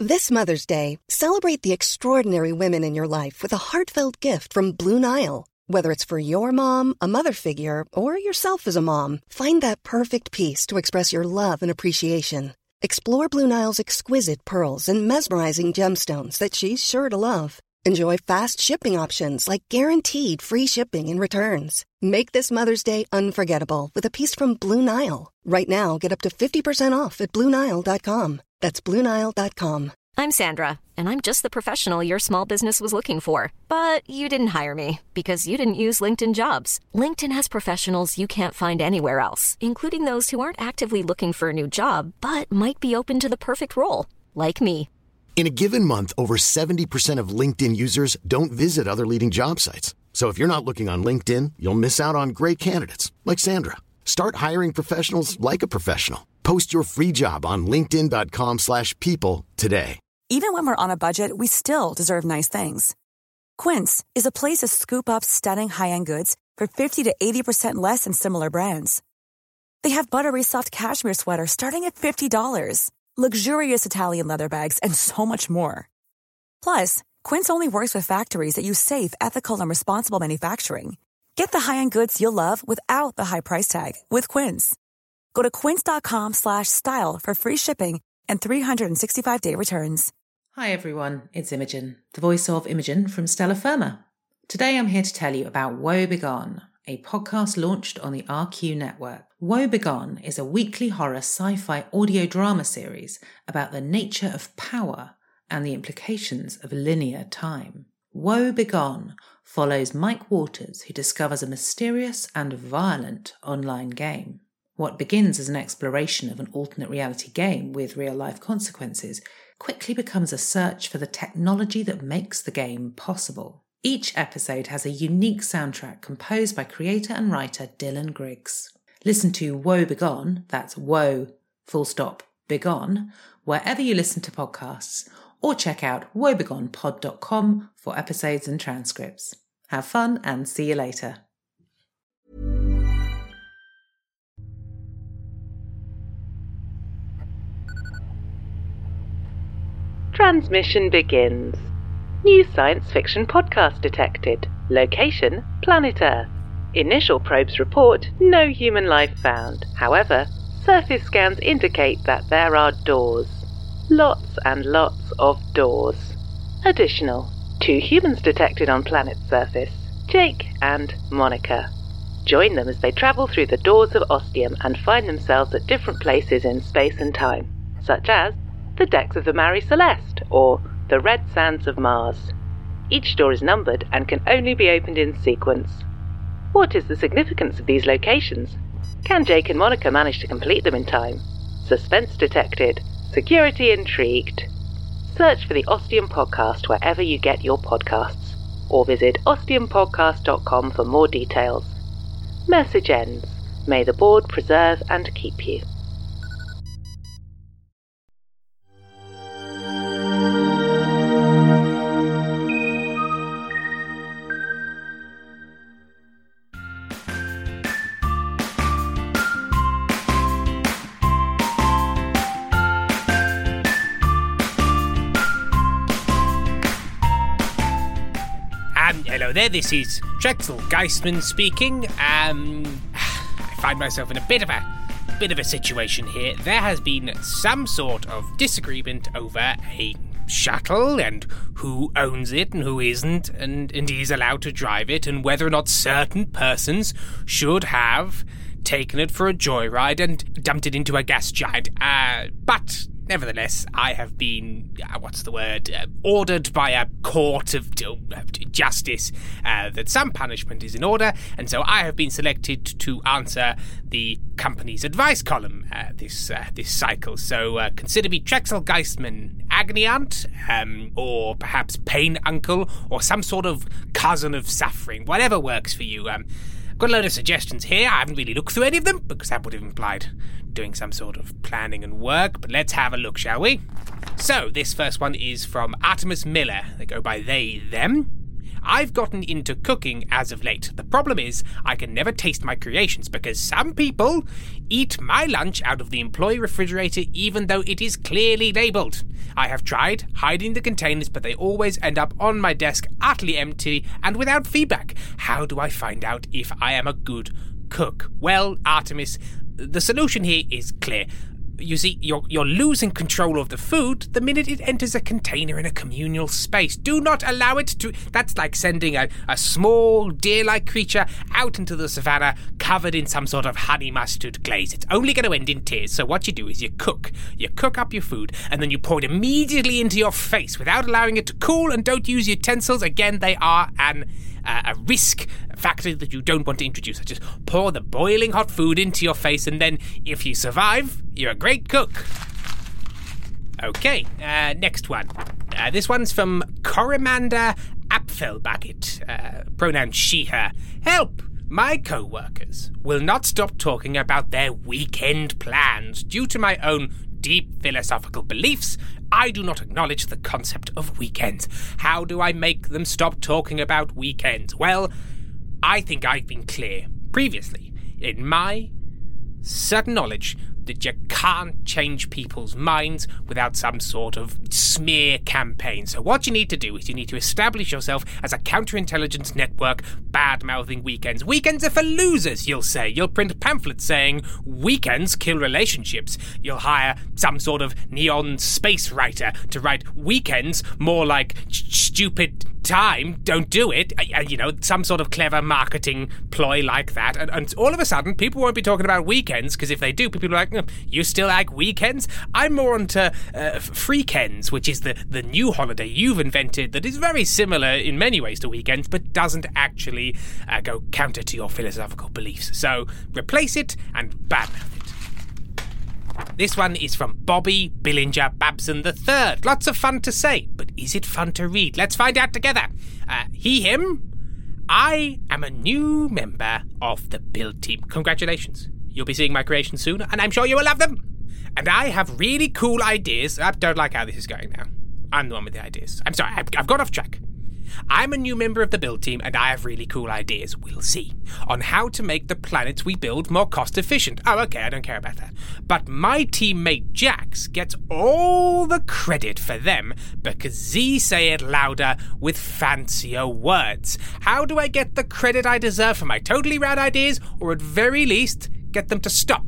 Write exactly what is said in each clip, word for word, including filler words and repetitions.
This Mother's Day, celebrate the extraordinary women in your life with a heartfelt gift from Blue Nile. Whether it's for your mom, a mother figure, or yourself as a mom, find that perfect piece to express your love and appreciation. Explore Blue Nile's exquisite pearls and mesmerizing gemstones that she's sure to love. Enjoy fast shipping options like guaranteed free shipping and returns. Make this Mother's Day unforgettable with a piece from Blue Nile. Right now, get up to fifty percent off at Blue Nile dot com. That's Blue Nile dot com. I'm Sandra, and I'm just the professional your small business was looking for. But you didn't hire me because you didn't use LinkedIn Jobs. LinkedIn has professionals you can't find anywhere else, including those who aren't actively looking for a new job, but might be open to the perfect role, like me. In a given month, over seventy percent of LinkedIn users don't visit other leading job sites. So if you're not looking on LinkedIn, you'll miss out on great candidates like Sandra. Start hiring professionals like a professional. Post your free job on linkedin dot com slash people today. Even when we're on a budget, we still deserve nice things. Quince is a place to scoop up stunning high-end goods for fifty to eighty percent less than similar brands. They have buttery soft cashmere sweaters starting at fifty dollars, luxurious Italian leather bags, and so much more. Plus, Quince only works with factories that use safe, ethical, and responsible manufacturing. Get the high-end goods you'll love without the high price tag with Quince. Go to quince dot com slash style for free shipping and three sixty-five day returns. Hi everyone, it's Imogen, the voice of Imogen from Stella Firma. Today I'm here to tell you about Woe Begone, a podcast launched on the R Q network. Woe Begone is a weekly horror sci-fi audio drama series about the nature of power and the implications of linear time. Woe Begone follows Mike Waters, who discovers a mysterious and violent online game. What begins as an exploration of an alternate reality game with real-life consequences quickly becomes a search for the technology that makes the game possible. Each episode has a unique soundtrack composed by creator and writer Dylan Griggs. Listen to Woe Begone, that's Woe, full stop, Begone, wherever you listen to podcasts, or check out woe begone pod dot com for episodes and transcripts. Have fun and see you later. Transmission begins. New science fiction podcast detected. Location, planet Earth. Initial probes report no human life found. However, surface scans indicate that there are doors. Lots and lots of doors. Additional, two humans detected on planet's surface, Jake and Monica. Join them as they travel through the doors of Ostium and find themselves at different places in space and time, such as the decks of the Marie Celeste or the red sands of Mars. Each door is numbered and can only be opened in sequence. What is the significance of these locations? Can Jake and Monica manage to complete them in time? Suspense detected. Security intrigued. Search for the Ostium Podcast wherever you get your podcasts, or visit ostium podcast dot com for more details. Message ends. May the board preserve and keep you. Hello there, this is Drexel Geistman speaking. Um, I find myself in a bit of a bit of a situation here. There has been some sort of disagreement over a shuttle and who owns it and who isn't, and, and is allowed to drive it, and whether or not certain persons should have taken it for a joyride and dumped it into a gas giant. Uh, but nevertheless, I have been, uh, what's the word, uh, ordered by a court of uh, justice uh, that some punishment is in order, and so I have been selected to answer the company's advice column uh, this uh, this cycle. So uh, consider me Drexel Geistman, agony aunt, um, or perhaps pain uncle, or some sort of cousin of suffering, whatever works for you. Um, I've got a load of suggestions here. I haven't really looked through any of them, because that would have implied doing some sort of planning and work, but let's have a look, shall we? So, this first one is from Artemis Miller. They go by they, them. I've gotten into cooking as of late. The problem is, I can never taste my creations because some people eat my lunch out of the employee refrigerator even though it is clearly labelled. I have tried hiding the containers, but they always end up on my desk utterly empty and without feedback. How do I find out if I am a good cook? Well, Artemis, the solution here is clear. You see, you're, you're losing control of the food the minute it enters a container in a communal space. Do not allow it to... That's like sending a, a small, deer-like creature out into the savannah covered in some sort of honey mustard glaze. It's only going to end in tears. So what you do is you cook. You cook up your food, and then you pour it immediately into your face without allowing it to cool, and don't use utensils. Again, they are an... Uh, a risk factor that you don't want to introduce. So just pour the boiling hot food into your face, and then, if you survive, you're a great cook. Okay, uh, next one. Uh, this one's from Coromanda Apfelbucket, uh, pronoun she, her. Help! My co-workers will not stop talking about their weekend plans due to my own deep philosophical beliefs. I do not acknowledge the concept of weekends. How do I make them stop talking about weekends? Well, I think I've been clear previously in my certain knowledge that you can't change people's minds without some sort of smear campaign. So what you need to do is you need to establish yourself as a counterintelligence network bad-mouthing weekends. Weekends are for losers, you'll say. You'll print pamphlets saying weekends kill relationships. You'll hire some sort of neon space writer to write weekends more like stupid time, don't do it, uh, you know, some sort of clever marketing ploy like that, and, and all of a sudden people won't be talking about weekends, because if they do, people are like, oh, you still like weekends? I'm more onto uh, freakends, which is the, the new holiday you've invented that is very similar in many ways to weekends, but doesn't actually uh, go counter to your philosophical beliefs. So replace it and badmouth it. This one is from Bobby Billinger Babson the third. Lots of fun to say, but is it fun to read? Let's find out together. Uh, he, him. I am a new member of the build team. Congratulations. You'll be seeing my creations soon, and I'm sure you will love them. And I have really cool ideas. I don't like how this is going now. I'm the one with the ideas. I'm sorry, I've, I've got off track. I'm a new member of the build team, and I have really cool ideas, we'll see, on how to make the planets we build more cost-efficient. Oh, okay, I don't care about that. But my teammate Jax gets all the credit for them because Z say it louder with fancier words. How do I get the credit I deserve for my totally rad ideas, or at very least, get them to stop?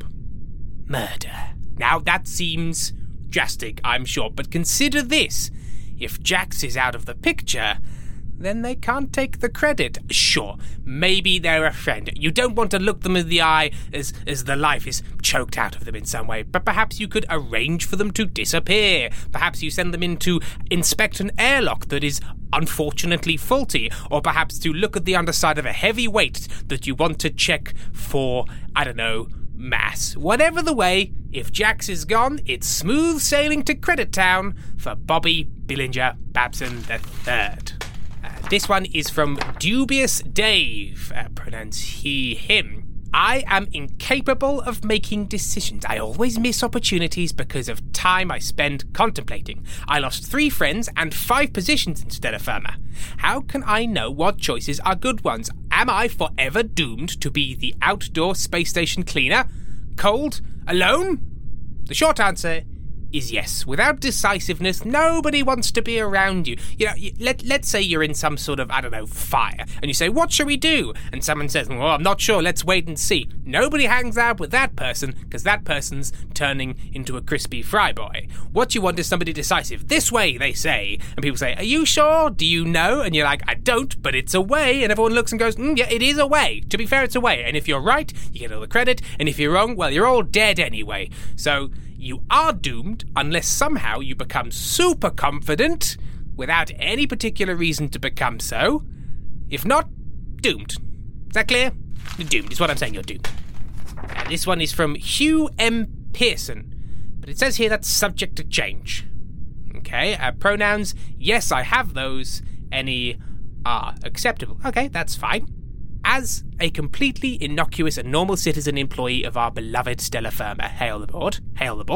Murder. Now, that seems drastic, I'm sure, but consider this. If Jax is out of the picture, then they can't take the credit. Sure, maybe they're a friend. You don't want to look them in the eye as, as the life is choked out of them in some way, but perhaps you could arrange for them to disappear. Perhaps you send them in to inspect an airlock that is unfortunately faulty, or perhaps to look at the underside of a heavy weight that you want to check for, I don't know, mass. Whatever the way, if Jax is gone, it's smooth sailing to Credit Town for Bobby Billinger Babson the third. Uh, this one is from Dubious Dave, uh, pronouns he, him. I am incapable of making decisions. I always miss opportunities because of time I spend contemplating. I lost three friends and five positions in Stellar Firma. How can I know what choices are good ones? Am I forever doomed to be the outdoor space station cleaner? Cold? Alone? The short answer is yes. Without decisiveness, nobody wants to be around you. You know, let, let's say you're in some sort of, I don't know, fire, and you say, what shall we do? And someone says, well, I'm not sure, let's wait and see. Nobody hangs out with that person, because that person's turning into a crispy fry boy. What you want is somebody decisive. This way, they say. And people say, are you sure? Do you know? And you're like, I don't, but it's a way. And everyone looks and goes, mm, yeah, it is a way. To be fair, it's a way. And if you're right, you get all the credit. And if you're wrong, well, you're all dead anyway. So you are doomed unless somehow you become super confident without any particular reason to become so. If not, doomed. Is that clear? You're doomed is what I'm saying, you're doomed. Uh, this one is from Hugh M. Pearson, but it says here that's subject to change. Okay, uh, pronouns, yes, I have those. Any are acceptable. Okay, that's fine. As a completely innocuous and normal citizen employee of our beloved Stellar Firma, hail aboard, hail aboard,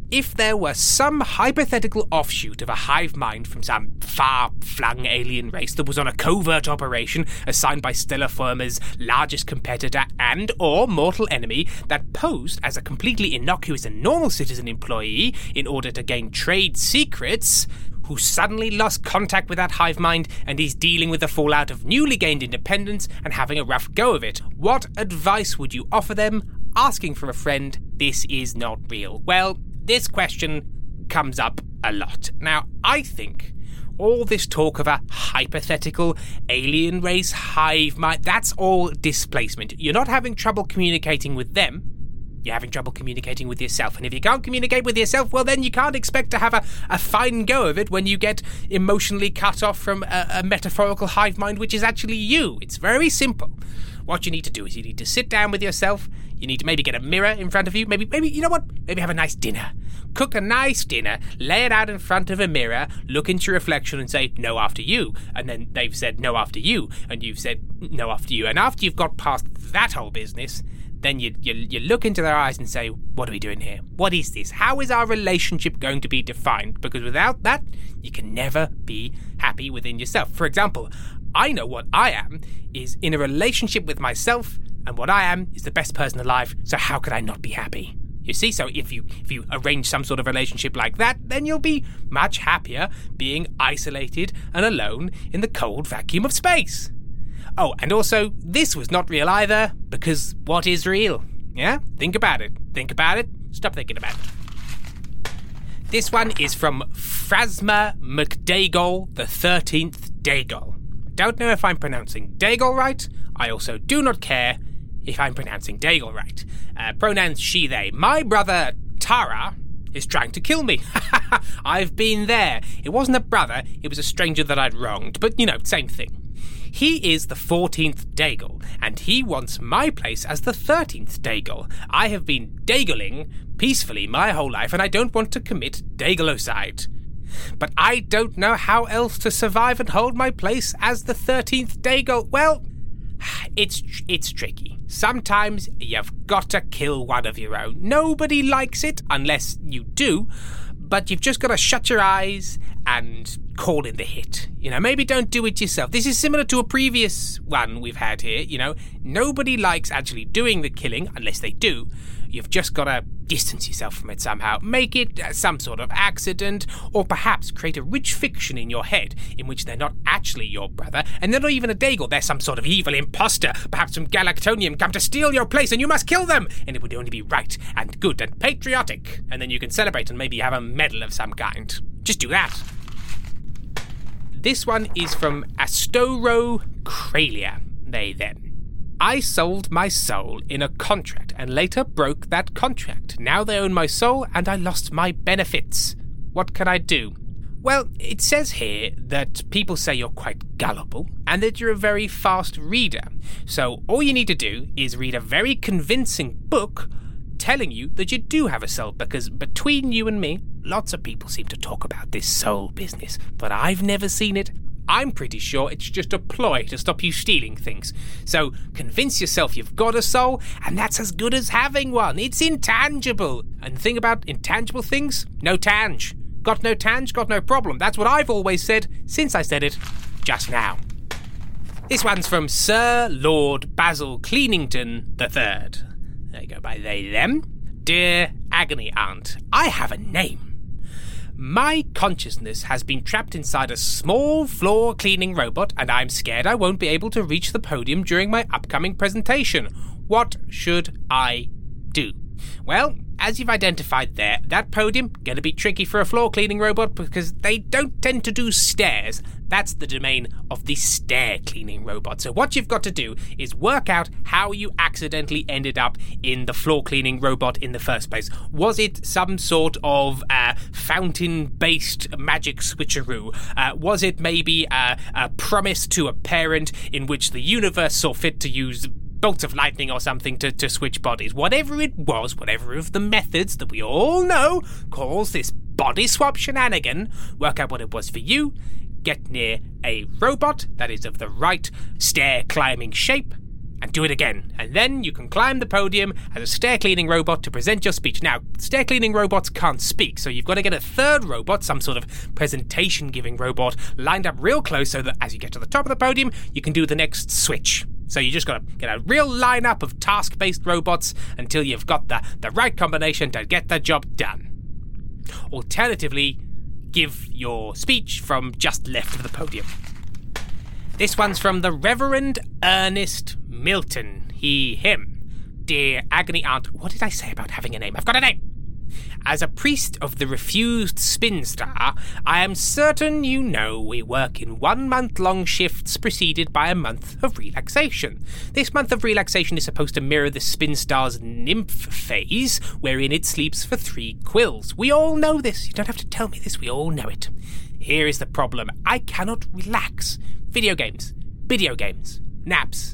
if there were some hypothetical offshoot of a hive mind from some far-flung alien race that was on a covert operation assigned by Stellar Firma's largest competitor and or mortal enemy that posed as a completely innocuous and normal citizen employee in order to gain trade secrets, who suddenly lost contact with that hive mind and is dealing with the fallout of newly gained independence and having a rough go of it, what advice would you offer them, asking from a friend, this is not real? Well, this question comes up a lot. Now, I think all this talk of a hypothetical alien race hive mind, that's all displacement. You're not having trouble communicating with them. You're having trouble communicating with yourself. And if you can't communicate with yourself, well, then you can't expect to have a, a fine go of it when you get emotionally cut off from a, a metaphorical hive mind, which is actually you. It's very simple. What you need to do is you need to sit down with yourself. You need to maybe get a mirror in front of you. Maybe, maybe you know what? Maybe have a nice dinner. Cook a nice dinner, lay it out in front of a mirror, look into your reflection and say, no after you. And then they've said, no after you. And you've said, no after you. And after you've got past that whole business, then you, you you look into their eyes and say, what are we doing here? What is this? How is our relationship going to be defined? Because without that, you can never be happy within yourself. For example, I know what I am is in a relationship with myself, and what I am is the best person alive, so how could I not be happy? You see, so if you if you arrange some sort of relationship like that, then you'll be much happier being isolated and alone in the cold vacuum of space. Oh, and also, this was not real either, because what is real? Yeah? Think about it. Think about it. Stop thinking about it. This one is from Phrasma McDaigol, the thirteenth Daigol. Don't know if I'm pronouncing Daigol right. I also do not care if I'm pronouncing Daigol right. Uh, pronouns she, they. My brother, Tara, is trying to kill me. I've been there. It wasn't a brother, it was a stranger that I'd wronged, but, you know, same thing. He is the fourteenth Daigol, and he wants my place as the thirteenth Daigol. I have been Daigoling peacefully my whole life, and I don't want to commit Daigolocide. But I don't know how else to survive and hold my place as the thirteenth Daigol. Well, it's it's tricky. Sometimes you've got to kill one of your own. Nobody likes it, unless you do, but you've just got to shut your eyes and call in the hit. You know, maybe don't do it yourself. This is similar to a previous one we've had here. You know, nobody likes actually doing the killing, unless they do. You've just got to distance yourself from it somehow. Make it uh, some sort of accident, or perhaps create a rich fiction in your head in which they're not actually your brother, and they're not even a Daigol. They're some sort of evil imposter, perhaps from Galactonium, come to steal your place, and you must kill them. And it would only be right and good and patriotic. And then you can celebrate and maybe have a medal of some kind. Just do that. This one is from Astoro Kralia. They then. I sold my soul in a contract and later broke that contract. Now they own my soul and I lost my benefits. What can I do? Well, it says here that people say you're quite gullible and that you're a very fast reader. So all you need to do is read a very convincing book telling you that you do have a soul, because between you and me, lots of people seem to talk about this soul business, but I've never seen it. I'm pretty sure it's just a ploy to stop you stealing things. So convince yourself you've got a soul, and that's as good as having one. It's intangible. And the thing about intangible things, no tange. Got no tange, got no problem. That's what I've always said since I said it just now. This one's from Sir Lord Basil Cleanington the Third. There you go by they, them. Dear Agony Aunt, I have a name. My consciousness has been trapped inside a small floor cleaning robot, and I'm scared I won't be able to reach the podium during my upcoming presentation. What should I do? Well, as you've identified there, that podium gonna be tricky for a floor cleaning robot because they don't tend to do stairs. That's the domain of the stair cleaning robot. So what you've got to do is work out how you accidentally ended up in the floor cleaning robot in the first place. Was it some sort of uh, fountain-based magic switcheroo? Uh, was it maybe a, a promise to a parent in which the universe saw fit to use bolts of lightning or something to, to switch bodies? Whatever it was, whatever of the methods that we all know calls this body swap shenanigan, work out what it was for you, get near a robot that is of the right stair climbing shape, and do it again. And then you can climb the podium as a stair-cleaning robot to present your speech. Now, stair-cleaning robots can't speak, so you've got to get a third robot, some sort of presentation-giving robot, lined up real close so that as you get to the top of the podium, you can do the next switch. So you just got to get a real lineup of task-based robots until you've got the, the right combination to get the job done. Alternatively, give your speech from just left of the podium. This one's from the Reverend Ernest Milton. He, him. Dear Agony Aunt, what did I say about having a name? I've got a name! As a priest of the refused spin star, I am certain you know we work in one-month-long shifts preceded by a month of relaxation. This month of relaxation is supposed to mirror the spin star's nymph phase, wherein it sleeps for three quills. We all know this. You don't have to tell me this. We all know it. Here is the problem. I cannot relax. Video games, video games, naps,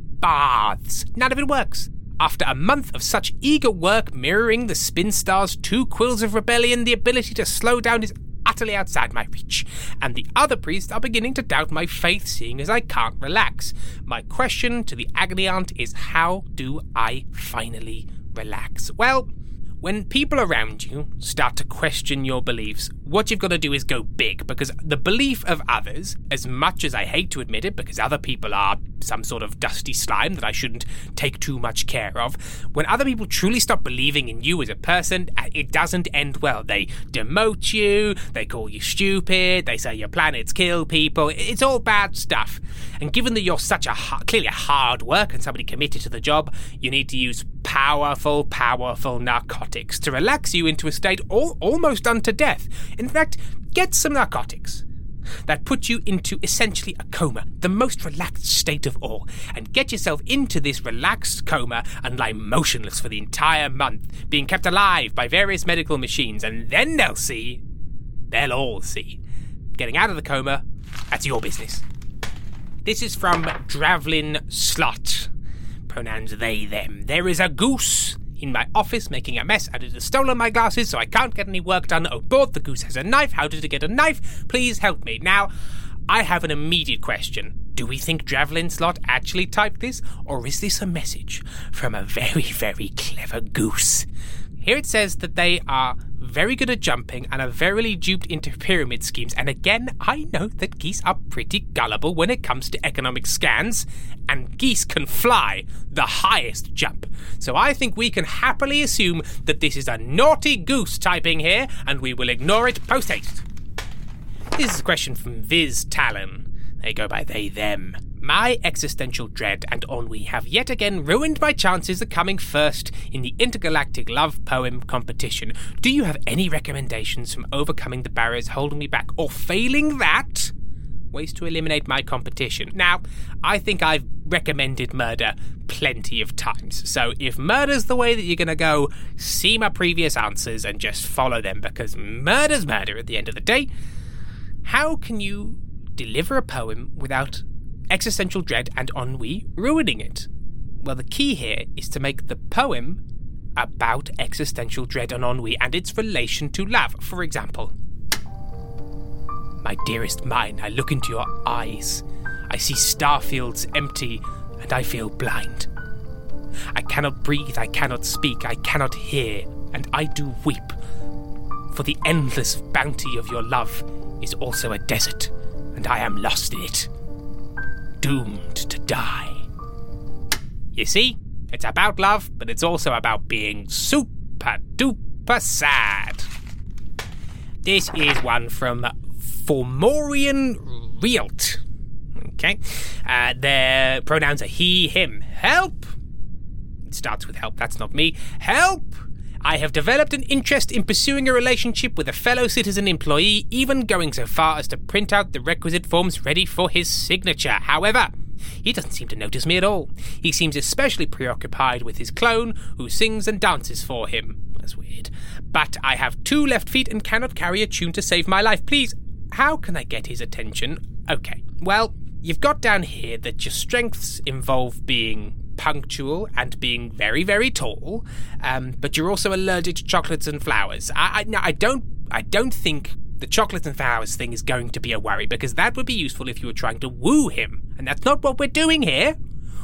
baths. None of it works. After a month of such eager work mirroring the spin star's two quills of rebellion, the ability to slow down is utterly outside my reach, and the other priests are beginning to doubt my faith, seeing as I can't relax. My question to the Agony Aunt is, how do I finally relax? Well, when people around you start to question your beliefs, what you've got to do is go big, because the belief of others, as much as I hate to admit it, because other people are some sort of dusty slime that I shouldn't take too much care of, when other people truly stop believing in you as a person, it doesn't end well. They demote you, they call you stupid, they say your planets kill people. It's all bad stuff. And given that you're such a clearly a hard worker and somebody committed to the job, you need to use powerful, powerful narcotics to relax you into a state all, almost unto death. In fact, get some narcotics that put you into essentially a coma, the most relaxed state of all, and get yourself into this relaxed coma and lie motionless for the entire month, being kept alive by various medical machines, and then they'll see, they'll all see, getting out of the coma, that's your business. This is from Dravlin Slot. Pronouns they, them. There is a goose in my office making a mess and it has stolen my glasses, so I can't get any work done. Oh, board, the goose has a knife. How did it get a knife? Please help me. Now, I have an immediate question. Do we think Dravlin Slot actually typed this, or is this a message from a very, very clever goose? Here it says that they are very good at jumping and are verily duped into pyramid schemes. And again, I know that geese are pretty gullible when it comes to economic scans, and geese can fly the highest jump. So I think we can happily assume that this is a naughty goose typing here, and we will ignore it post-haste. This is a question from Viz Talon. They go by they, them. My existential dread and ennui have yet again ruined my chances of coming first in the intergalactic love poem competition. Do you have any recommendations from overcoming the barriers holding me back, or failing that, ways to eliminate my competition? Now, I think I've recommended murder plenty of times, so if murder's the way that you're going to go, see my previous answers and just follow them, because murder's murder at the end of the day. How can you deliver a poem without existential dread and ennui ruining it? Well, the key here is to make the poem about existential dread and ennui and its relation to love. For example, my dearest mine, I look into your eyes. I see starfields empty and I feel blind. I cannot breathe, I cannot speak, I cannot hear, and I do weep. For the endless bounty of your love is also a desert, and I am lost in it, doomed to die. You see, it's about love, but it's also about being super duper sad. This is one from Formorian Realt. Okay, uh, their pronouns are he, him. Help! It starts with help, that's not me. Help! I have developed an interest in pursuing a relationship with a fellow citizen employee, even going so far as to print out the requisite forms ready for his signature. However, he doesn't seem to notice me at all. He seems especially preoccupied with his clone, who sings and dances for him. That's weird. But I have two left feet and cannot carry a tune to save my life. Please, how can I get his attention? Okay, well, you've got down here that your strengths involve being punctual and being very, very tall, um, but you're also allergic to chocolates and flowers. I, I, no, I don't, I don't think the chocolates and flowers thing is going to be a worry, because that would be useful if you were trying to woo him, and that's not what we're doing here.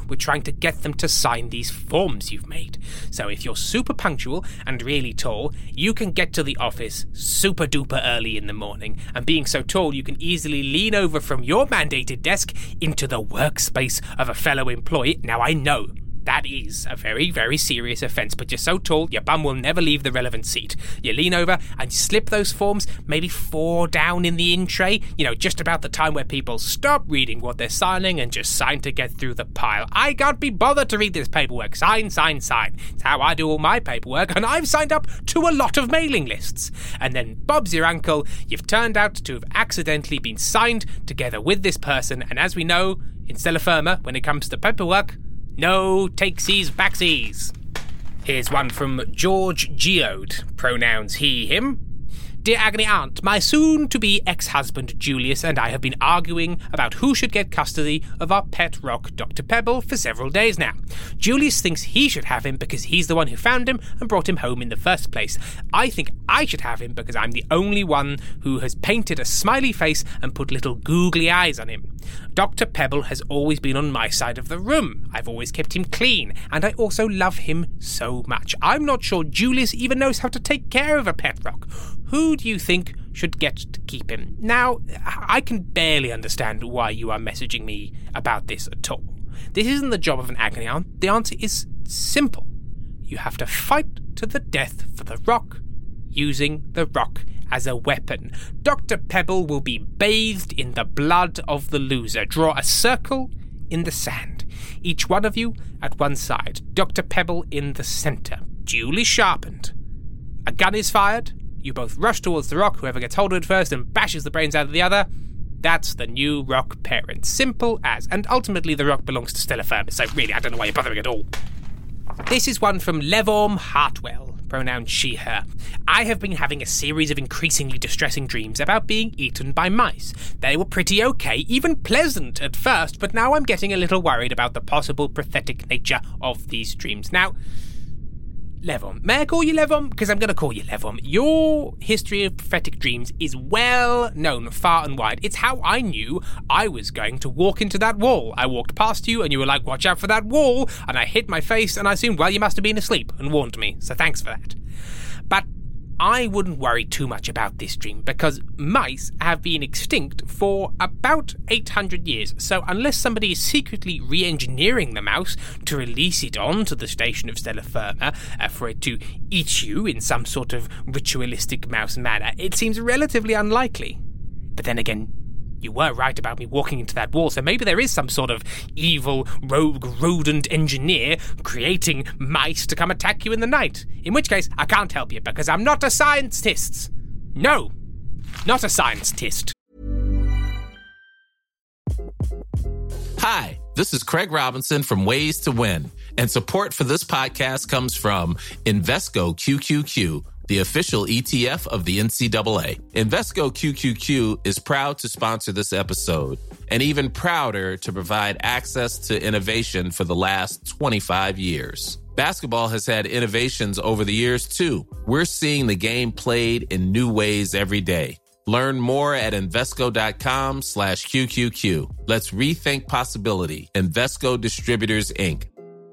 with trying to get them to sign these forms you've made. So if you're super punctual and really tall, you can get to the office super duper early in the morning, and being so tall you can easily lean over from your mandated desk into the workspace of a fellow employee. Now I know that is a very, very serious offence, but you're so tall, your bum will never leave the relevant seat. You lean over and you slip those forms, maybe four down in the in tray, you know, just about the time where people stop reading what they're signing and just sign to get through the pile. I can't be bothered to read this paperwork. Sign, sign, sign. It's how I do all my paperwork, and I've signed up to a lot of mailing lists. And then Bob's your uncle, you've turned out to have accidentally been signed together with this person, and as we know, in Stella Firma, when it comes to paperwork, no takesies backsies. Here's one from George Geode, pronouns he, him. Dear Agony Aunt, my soon-to-be ex-husband Julius and I have been arguing about who should get custody of our pet rock, Doctor Pebble, for several days now. Julius thinks he should have him because he's the one who found him and brought him home in the first place. I think I should have him because I'm the only one who has painted a smiley face and put little googly eyes on him. Doctor Pebble has always been on my side of the room. I've always kept him clean, and I also love him so much. I'm not sure Julius even knows how to take care of a pet rock. Who do you think should get to keep him? Now, I can barely understand why you are messaging me about this at all. This isn't the job of an agony aunt. The answer is simple. You have to fight to the death for the rock, using the rock as a weapon. Doctor Pebble will be bathed in the blood of the loser. Draw a circle in the sand. Each one of you at one side. Doctor Pebble in the centre. Duly sharpened. A gun is fired. You both rush towards the rock. Whoever gets hold of it first and bashes the brains out of the other, that's the new rock parent. Simple as. And ultimately the rock belongs to Stella Firma, so really I don't know why you're bothering at all. This is one from Levorm Hartwell, pronoun she, her. I have been having a series of increasingly distressing dreams about being eaten by mice. They were pretty okay, even pleasant at first, but now I'm getting a little worried about the possible pathetic nature of these dreams. Now, Levorm. May I call you Levorm? Because I'm going to call you Levorm. Your history of prophetic dreams is well known far and wide. It's how I knew I was going to walk into that wall. I walked past you and you were like, watch out for that wall, and I hit my face and I assumed, well, you must have been asleep and warned me, so thanks for that. But I wouldn't worry too much about this dream because mice have been extinct for about eight hundred years. So unless somebody is secretly re-engineering the mouse to release it onto the station of Stella Firma uh, for it to eat you in some sort of ritualistic mouse manner, it seems relatively unlikely. But then again, you were right about me walking into that wall, so maybe there is some sort of evil rogue rodent engineer creating mice to come attack you in the night. In which case, I can't help you because I'm not a scientist. No, not a scientist. Hi, this is Craig Robinson from Ways to Win, and support for this podcast comes from Invesco Q Q Q, the official E T F of the N C double A. Invesco Q Q Q is proud to sponsor this episode and even prouder to provide access to innovation for the last twenty-five years. Basketball has had innovations over the years, too. We're seeing the game played in new ways every day. Learn more at Invesco.com slash QQQ. Let's rethink possibility. Invesco Distributors, Incorporated.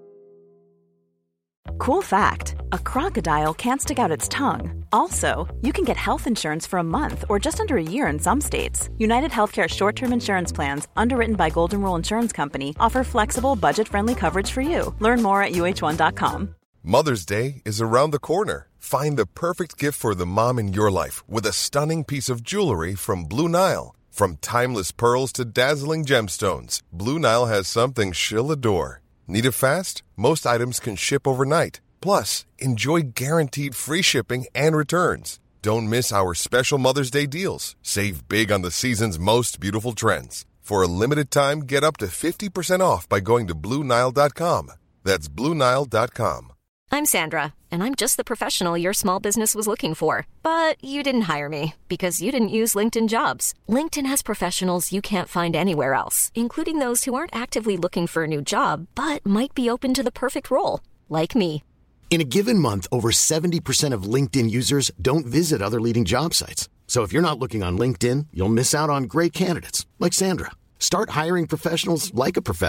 Cool fact, a crocodile can't stick out its tongue. Also, you can get health insurance for a month or just under a year in some states. United Healthcare short-term insurance plans, underwritten by Golden Rule Insurance Company, offer flexible, budget-friendly coverage for you. Learn more at U H one dot com. Mother's Day is around the corner. Find the perfect gift for the mom in your life with a stunning piece of jewelry from Blue Nile. From timeless pearls to dazzling gemstones, Blue Nile has something she'll adore. Need it fast? Most items can ship overnight. Plus, enjoy guaranteed free shipping and returns. Don't miss our special Mother's Day deals. Save big on the season's most beautiful trends. For a limited time, get up to fifty percent off by going to Blue Nile dot com. That's Blue Nile dot com. I'm Sandra, and I'm just the professional your small business was looking for. But you didn't hire me because you didn't use LinkedIn Jobs. LinkedIn has professionals you can't find anywhere else, including those who aren't actively looking for a new job, but might be open to the perfect role, like me. In a given month, over seventy percent of LinkedIn users don't visit other leading job sites. So if you're not looking on LinkedIn, you'll miss out on great candidates like Sandra. Start hiring professionals like a professional.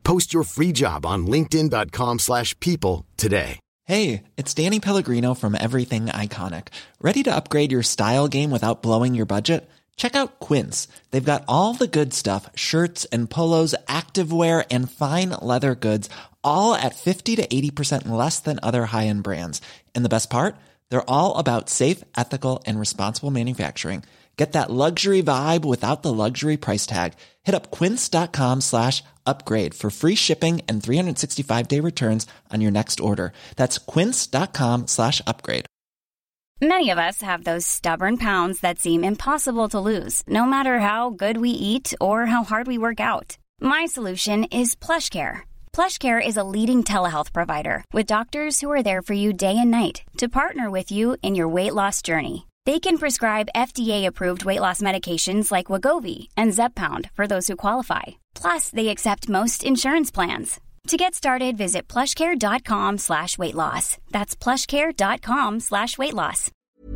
Post your free job on linkedin.com slash people today. Hey, it's Danny Pellegrino from Everything Iconic. Ready to upgrade your style game without blowing your budget? Check out Quince. They've got all the good stuff, shirts and polos, activewear, and fine leather goods, all at fifty to eighty percent less than other high-end brands. And the best part? They're all about safe, ethical, and responsible manufacturing. Get that luxury vibe without the luxury price tag. Hit up quince.com slash upgrade for free shipping and three sixty-five day returns on your next order. That's quince.com slash upgrade. Many of us have those stubborn pounds that seem impossible to lose, no matter how good we eat or how hard we work out. My solution is PlushCare. PlushCare is a leading telehealth provider with doctors who are there for you day and night to partner with you in your weight loss journey. They can prescribe F D A-approved weight loss medications like Wegovy and Zepbound for those who qualify. Plus, they accept most insurance plans. To get started, visit plushcare.com slash weight loss. That's plushcare.com slash weight loss.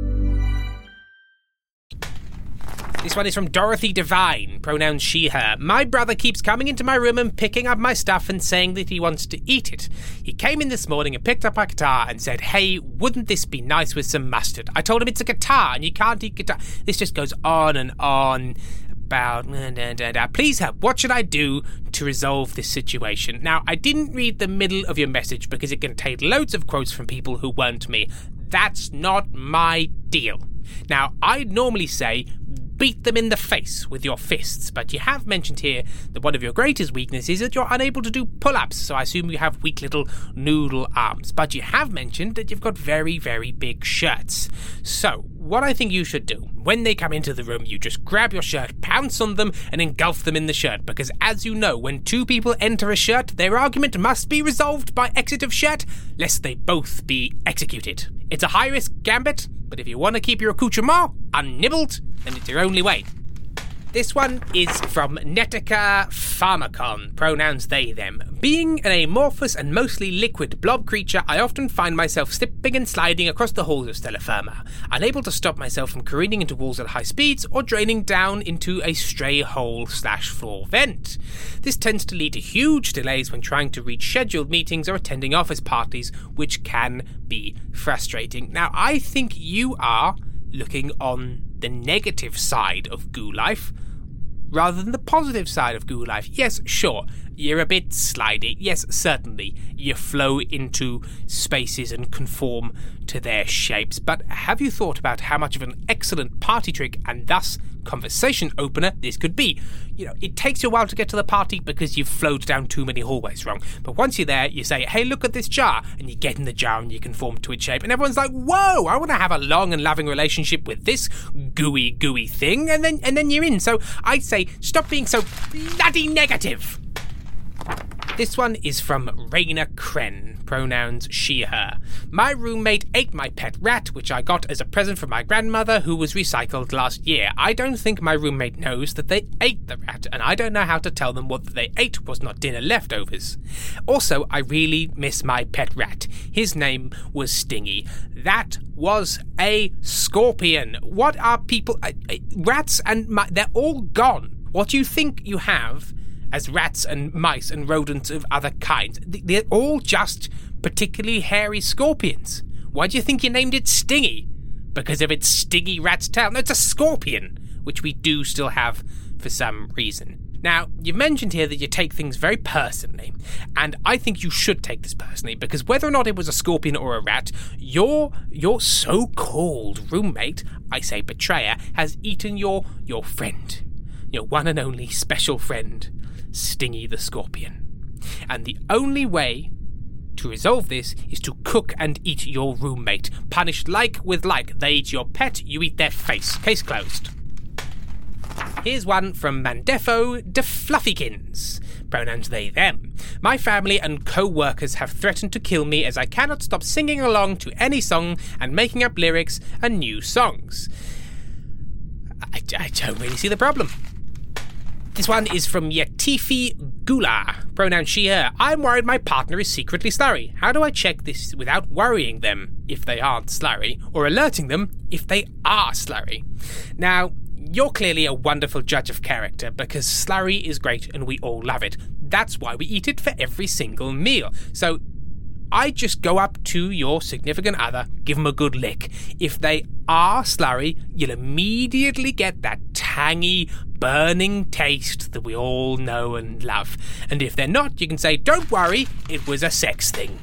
This one is from Dorothy Devine, pronouns she, her. My brother keeps coming into my room and picking up my stuff and saying that he wants to eat it. He came in this morning and picked up my guitar and said, hey, wouldn't this be nice with some mustard? I told him it's a guitar and you can't eat guitar. This just goes on and on about, da, da, da. Please help. What should I do to resolve this situation? Now, I didn't read the middle of your message because it contained loads of quotes from people who weren't me. That's not my deal. Now, I'd normally say, beat them in the face with your fists, but you have mentioned here that one of your greatest weaknesses is that you're unable to do pull-ups, so I assume you have weak little noodle arms. But you have mentioned that you've got very, very big shirts. So, what I think you should do, when they come into the room, you just grab your shirt, pounce on them, and engulf them in the shirt, because as you know, when two people enter a shirt, their argument must be resolved by exit of shirt, lest they both be executed. It's a high-risk gambit, but if you want to keep your accoutrement unnibbled, then it's your only way. This one is from Netica Pharmacon, pronouns they, them. Being an amorphous and mostly liquid blob creature, I often find myself slipping and sliding across the halls of Stellar Firma, unable to stop myself from careening into walls at high speeds or draining down into a stray hole slash floor vent. This tends to lead to huge delays when trying to reach scheduled meetings or attending office parties, which can be frustrating. Now, I think you are looking on the negative side of goo life rather than the positive side of goo life. Yes, sure, you're a bit slidey. Yes, certainly, you flow into spaces and conform to their shapes. But have you thought about how much of an excellent party trick and thus conversation opener this could be? You know, it takes you a while to get to the party because you've flowed down too many hallways wrong. But once you're there, you say, hey, look at this jar. And you get in the jar and you conform to its shape. And everyone's like, whoa, I want to have a long and loving relationship with this gooey, gooey thing. And then, and then you're in. So I'd say, stop being so bloody negative. This one is from Raina Kren, pronouns she, her. My roommate ate my pet rat, which I got as a present from my grandmother, who was recycled last year. I don't think my roommate knows that they ate the rat, and I don't know how to tell them what they ate was not dinner leftovers. Also, I really miss my pet rat. His name was Stingy. That was a scorpion. What are people... Uh, uh, rats and... Mi- they're all gone. What do you think you have as rats and mice and rodents of other kinds? They're all just particularly hairy scorpions. Why do you think you named it Stingy? Because of its stingy rat's tail? No, it's a scorpion, which we do still have for some reason. Now, you've mentioned here that you take things very personally, and I think you should take this personally, because whether or not it was a scorpion or a rat, your your so-called roommate, I say betrayer, has eaten your your friend, your one and only special friend, Stingy the Scorpion. And the only way to resolve this is to cook and eat your roommate. Punished like with like. They eat your pet, you eat their face. Case closed. Here's one from Mandefo de Fluffykins. Pronouns they, them. My family and co-workers have threatened to kill me as I cannot stop singing along to any song and making up lyrics and new songs. I, I don't really see the problem. This one is from Yetifi Gula, pronoun she, her. I'm worried my partner is secretly slurry. How do I check this without worrying them if they aren't slurry, or alerting them if they are slurry? Now, you're clearly a wonderful judge of character, because slurry is great and we all love it. That's why we eat it for every single meal. So I just go up to your significant other, give them a good lick. If they are slurry, you'll immediately get that tangy, burning taste that we all know and love. And if they're not, you can say, don't worry, it was a sex thing.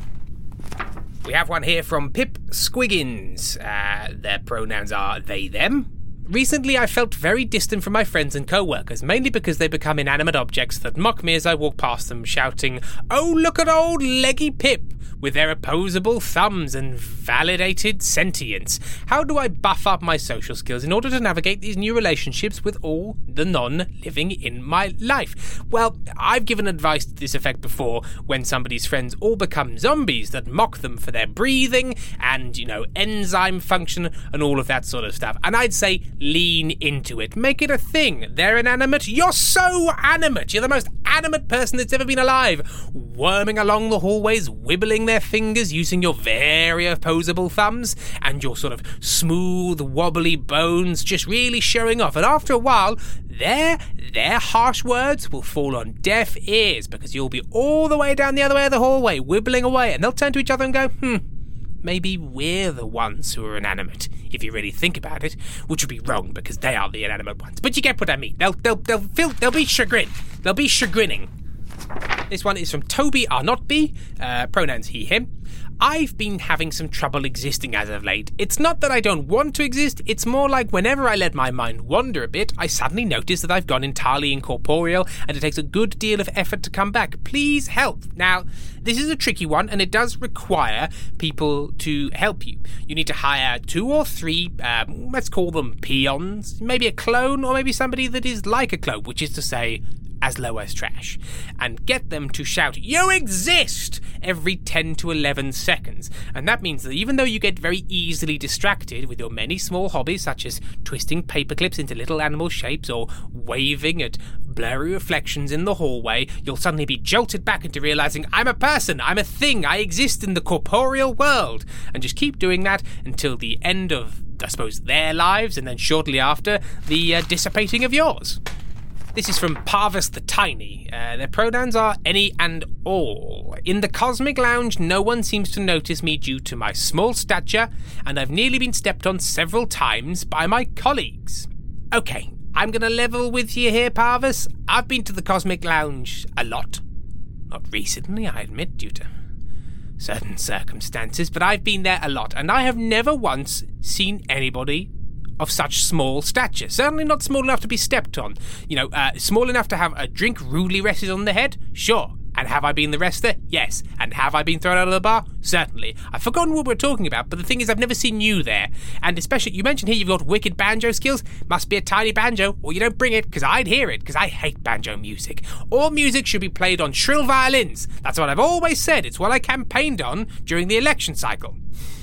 We have one here from Pip Squiggins. Uh, their pronouns are they, them. Recently, I felt very distant from my friends and co-workers, mainly because they become inanimate objects that mock me as I walk past them, shouting, "Oh, look at old leggy Pip!" with their opposable thumbs and validated sentience. How do I buff up my social skills in order to navigate these new relationships with all the non-living in my life? Well, I've given advice to this effect before when somebody's friends all become zombies that mock them for their breathing and, you know, enzyme function and all of that sort of stuff. And I'd say lean into it. Make it a thing. They're inanimate. You're so animate. You're the most animate person that's ever been alive. Worming along the hallways, wibbling their fingers using your very opposable thumbs and your sort of smooth, wobbly bones just really showing off. And after a while, their, their harsh words will fall on deaf ears because you'll be all the way down the other way of the hallway, wibbling away, and they'll turn to each other and go, hmm, maybe we're the ones who are inanimate, if you really think about it, which would be wrong because they are the inanimate ones. But you get what I mean. They'll, they'll, they'll feel, they'll be chagrin. They'll be chagrining. This one is from Toby Arnotby, uh, pronouns he, him. I've been having some trouble existing as of late. It's not that I don't want to exist, it's more like whenever I let my mind wander a bit, I suddenly notice that I've gone entirely incorporeal and it takes a good deal of effort to come back. Please help. Now, this is a tricky one and it does require people to help you. You need to hire two or three, um, let's call them peons, maybe a clone or maybe somebody that is like a clone, which is to say, as low as trash, and get them to shout, "You exist!" every ten to eleven seconds. And that means that even though you get very easily distracted with your many small hobbies, such as twisting paperclips into little animal shapes or waving at blurry reflections in the hallway, you'll suddenly be jolted back into realizing, I'm a person, I'm a thing, I exist in the corporeal world. And just keep doing that until the end of, I suppose, their lives, and then shortly after, the uh, dissipating of yours. This is from Parvis the Tiny. Uh, their pronouns are any and all. In the Cosmic Lounge, no one seems to notice me due to my small stature, and I've nearly been stepped on several times by my colleagues. Okay, I'm going to level with you here, Parvis. I've been to the Cosmic Lounge a lot. Not recently, I admit, due to certain circumstances, but I've been there a lot, and I have never once seen anybody of such small stature. Certainly not small enough to be stepped on. You know, uh, small enough to have a drink rudely rested on the head? Sure. And have I been the wrestler? Yes. And have I been thrown out of the bar? Certainly. I've forgotten what we're talking about, but the thing is I've never seen you there. And especially, you mentioned here you've got wicked banjo skills. Must be a tiny banjo, or you don't bring it, because I'd hear it, because I hate banjo music. All music should be played on shrill violins. That's what I've always said. It's what I campaigned on during the election cycle.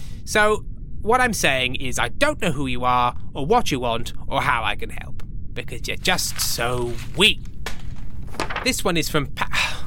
So, what I'm saying is I don't know who you are, or what you want, or how I can help. Because you're just so weak. This one is from... Pa-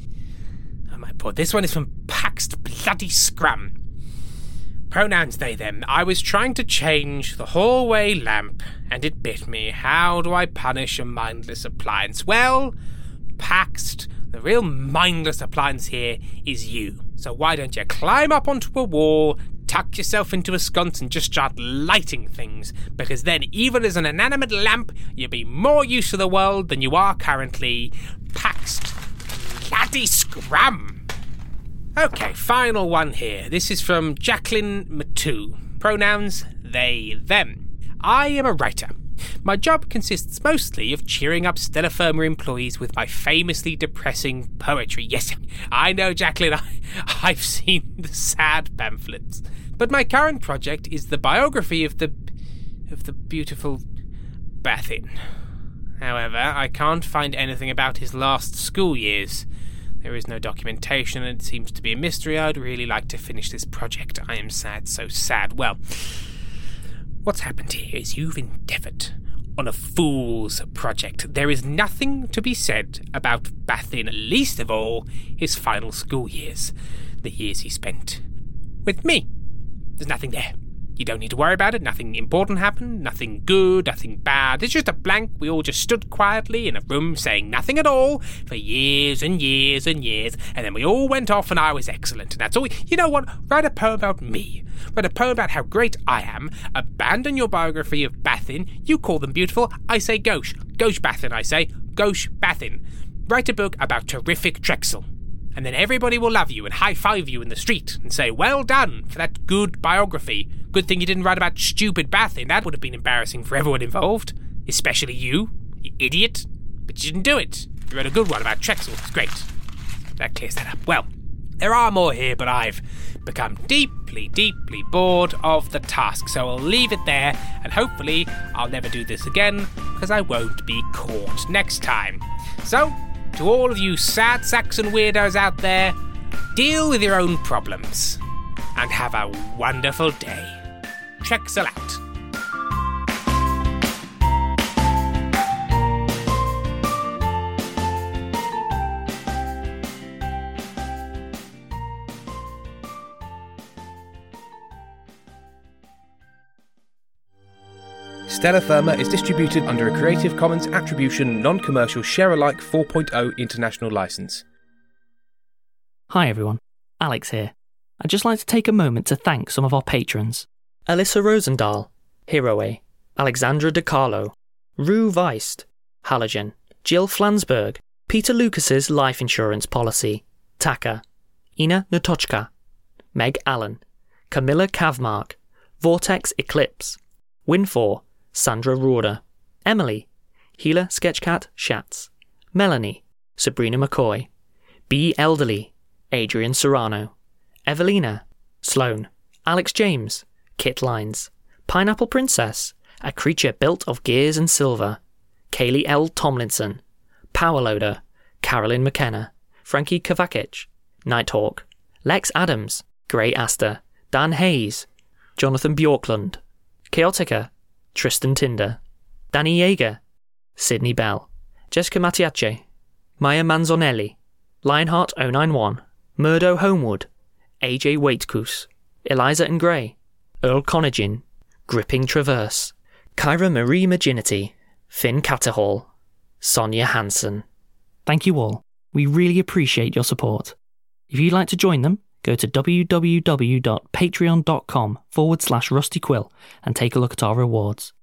oh my poor... This one is from Paxed Bloody Scrum. Pronouns they, them. I was trying to change the hallway lamp, and it bit me. How do I punish a mindless appliance? Well, Paxed, the real mindless appliance here is you. So why don't you climb up onto a wall, tuck yourself into a sconce and just start lighting things, because then even as an inanimate lamp, you'll be more use to the world than you are currently. Paxed Bloody Scrum. Okay, final one here. This is from Jacqueline Matu. Pronouns they, them. I am a writer. My job consists mostly of cheering up Stellar Firma employees with my famously depressing poetry. Yes, I know, Jacqueline, I, I've seen the sad pamphlets. But my current project is the biography of the... of the beautiful Bathin. However, I can't find anything about his last school years. There is no documentation, and it seems to be a mystery. I'd really like to finish this project. I am sad, so sad. Well, what's happened here is you've endeavoured on a fool's project. There is nothing to be said about Bathin, least of all his final school years, the years he spent with me. There's nothing there. You don't need to worry about it. Nothing important happened. Nothing good. Nothing bad. It's just a blank. We all just stood quietly in a room saying nothing at all for years and years and years. And then we all went off and I was excellent. And that's all. We, you know what? Write a poem about me. Write a poem about how great I am. Abandon your biography of Bathin. You call them beautiful. I say gauche. Gauche Bathin, I say. Gauche Bathin. Write a book about terrific Trexel. And then everybody will love you and high-five you in the street and say, well done for that good biography. Good thing you didn't write about stupid Bathin. That would have been embarrassing for everyone involved. Especially you, you idiot. But you didn't do it. You wrote a good one about Trexel. It's great. That clears that up. Well, there are more here, but I've become deeply, deeply bored of the task. So I'll leave it there, and hopefully I'll never do this again, because I won't be caught next time. So, to all of you sad Saxon weirdos out there, deal with your own problems, and have a wonderful day. Trexel out. Stellar Firma is distributed under a Creative Commons Attribution Non-Commercial Share-alike four point oh International License. Hi everyone, Alex here. I'd just like to take a moment to thank some of our patrons. Alyssa Rosendahl, Heroe, Alexandra DeCarlo, Rue Weist, Halogen, Jill Flansburg, Peter Lucas's life insurance policy, Taka, Ina Notochka, Meg Allen, Camilla Kavmark, Vortex Eclipse, Winfor, Sandra Roorder, Emily, Healer Sketchcat Schatz, Melanie, Sabrina McCoy, B. Elderly, Adrian Serrano, Evelina, Sloane, Alex James, Kit Lines, Pineapple Princess, A Creature Built of Gears and Silver, Kaylee L. Tomlinson, Powerloader, Carolyn McKenna, Frankie Kovacic, Nighthawk, Lex Adams, Grey Aster, Dan Hayes, Jonathan Bjorklund, Chaotica, Tristan Tinder, Danny Yeager, Sydney Bell, Jessica Mattiace, Maya Manzonelli, Lionheart oh nine one, Murdo Homewood, A J Waitkus, Eliza and Gray, Earl Conagin, Gripping Traverse, Kyra Marie Maginity, Finn Catterhall, Sonia Hansen. Thank you all. We really appreciate your support. If you'd like to join them, go to www.patreon.com forward slash rustyquill and take a look at our rewards.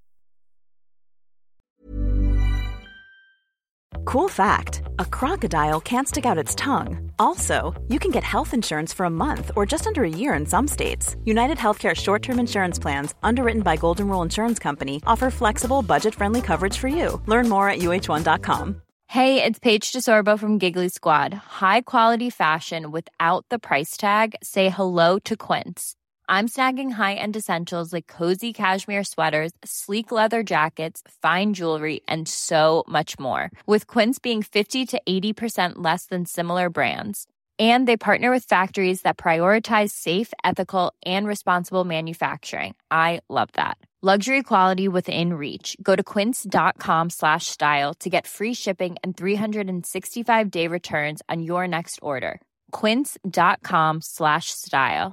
Cool fact, a crocodile can't stick out its tongue. Also, you can get health insurance for a month or just under a year in some states. United Healthcare short-term insurance plans, underwritten by Golden Rule Insurance Company, offer flexible, budget-friendly coverage for you. Learn more at U H one dot com. Hey, it's Paige DeSorbo from Giggly Squad. High quality fashion without the price tag. Say hello to Quince. I'm snagging high-end essentials like cozy cashmere sweaters, sleek leather jackets, fine jewelry, and so much more. With Quince being fifty to eighty percent less than similar brands. And they partner with factories that prioritize safe, ethical, and responsible manufacturing. I love that. Luxury quality within reach. Go to quince.com slash style to get free shipping and three sixty-five day returns on your next order. Quince.com slash style.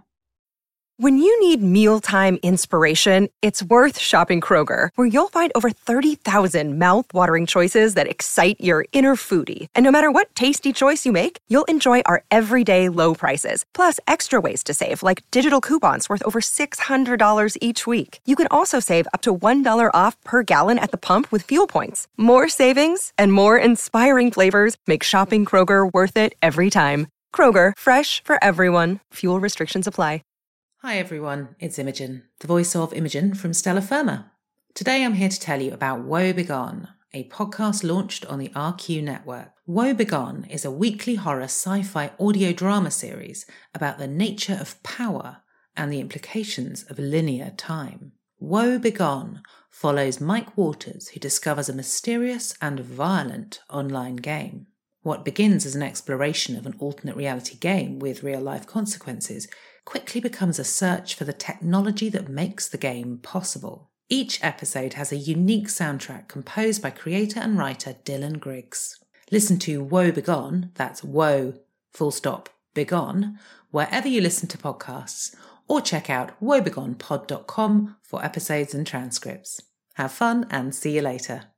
When you need mealtime inspiration, it's worth shopping Kroger, where you'll find over thirty thousand mouth-watering choices that excite your inner foodie. And no matter what tasty choice you make, you'll enjoy our everyday low prices, plus extra ways to save, like digital coupons worth over six hundred dollars each week. You can also save up to one dollar off per gallon at the pump with fuel points. More savings and more inspiring flavors make shopping Kroger worth it every time. Kroger, fresh for everyone. Fuel restrictions apply. Hi everyone, it's Imogen, the voice of Imogen from Stellar Firma. Today I'm here to tell you about Woe Begone, a podcast launched on the R Q network. Woe Begone is a weekly horror sci-fi audio drama series about the nature of power and the implications of linear time. Woe Begone follows Mike Waters, who discovers a mysterious and violent online game. What begins as an exploration of an alternate reality game with real-life consequences quickly becomes a search for the technology that makes the game possible. Each episode has a unique soundtrack composed by creator and writer Dylan Griggs. Listen to Woe Begone, that's Woe, full stop, Begone, wherever you listen to podcasts, or check out woebegonepod dot com for episodes and transcripts. Have fun and see you later.